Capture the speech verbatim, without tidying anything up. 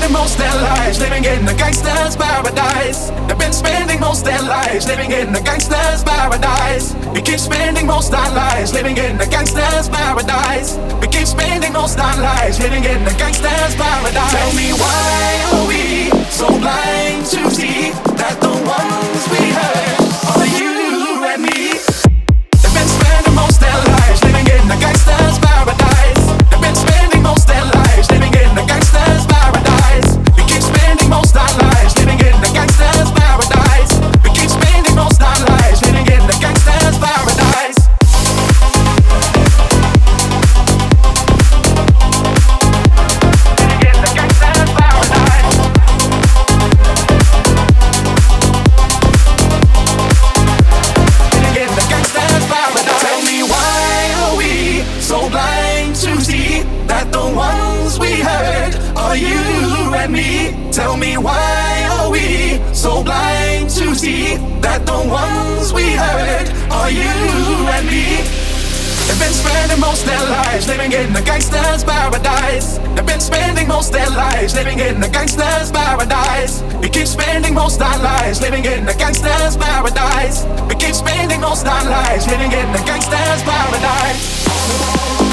spending most their lives living in a gangster's paradise. They've been spending most their lives living in a gangster's paradise. We keep spending most our lives living in a gangster's paradise. We keep spending most our lives living in a gangster's paradise. Tell me why are we so blind to see that the ones we hurt are you and me? They've been spending most their lives living in a gangster's paradise. They've been spending most their lives living in a gangster's paradise. We keep spending most our lives living in a gangster's paradise. We keep spending most our lives living in a gangster's paradise. Living in a gangster's paradise. Living in a gangster's paradise. Tell me why are we so blind to see that the ones we hurt are you and me? Tell me why are we so blind to see that the ones we hurt are you and me? They've been spending most their lives living in a gangster's paradise. They've been spending most their lives living in a gangster's paradise. We keep spending most our lives living in a gangster's paradise. We keep spending most our lives living in a gangster's paradise.